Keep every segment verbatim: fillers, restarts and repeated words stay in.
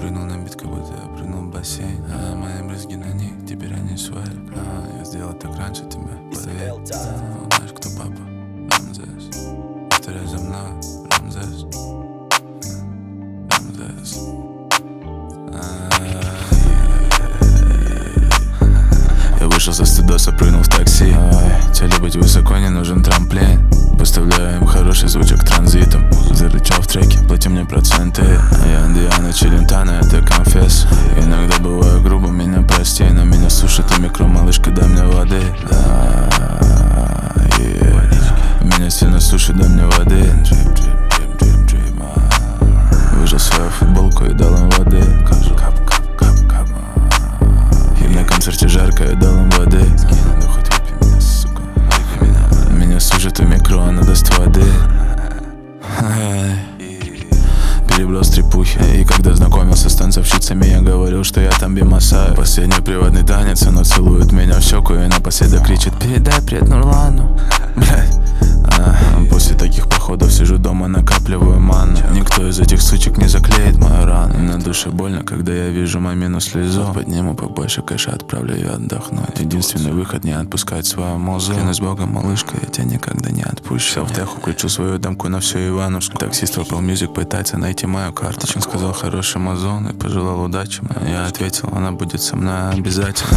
прыгнул на бит, как будто я прыгнул в бассейн. А мои брызги на них, теперь они свои. А, я сделал так раньше тебя, поверь. А, знаешь, кто папа? Рамзес. Повторяй за мной, Рамзес. Рамзес. Я вышел со студоса, прыгнул в такси. Цели быть высоко, не нужен трамплин. Поставляю им хороший звучок транзитом. Зарычал в треке, плати мне проценты. А я Индиана, Челентано, это конфесс. Иногда бываю грубо, меня прости. Но меня сушит и микро, малышка, дай мне воды. Да, yeah. Меня сильно сушит, дай мне воды. Выжил свою футболку и дал им воды. И на концерте жарко, я дал им воды. Меня сушит у микро, она даст воды. Переблёл стрипухи. И когда знакомился с танцовщицами, я говорил, что я там бимасаю. Последний приватный танец, она целует меня в щеку и напоследок кричит: передай привет Нурлану. Блять. А, после таких походов сижу дома, накапливаю ману. Никто из этих сучек не заклеит мою рану. На душе больно, когда я вижу мамину слезу. Подниму побольше кэша, отправлю ее отдохнуть. Единственный выход — не отпускать свою музыку. Клянусь богом, малышка, я тебя никогда не отпущу. Сел в теху, включил свою дамку на всю Ивановскую. Таксист в Apple Music пытается найти мою карточку. Он сказал хороший мазон и пожелал удачи. Я ответил, она будет со мной обязательно.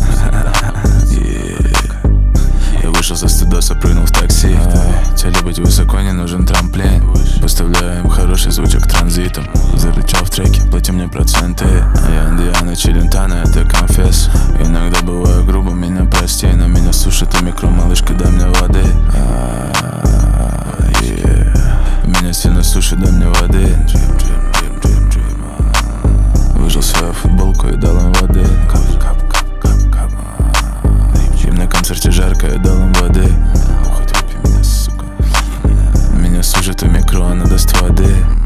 Я вышел со студоса, прыгнул в такси. Цели быть высоко, не нужен трамплин. Поставляю им хороший звучок транзитом. Зарычал в треке, плати мне проценты. А я Индиана, Челентано, это конфесс. Иногда бываю грубо, меня прости. Но меня сушит и микро, малышка, дай мне воды. Меня сильно сушит, дай мне воды. Выжил свою футболку и дал им воды. На концерте жарко, я дал им воды. Меня сушит у микро, она даст воды.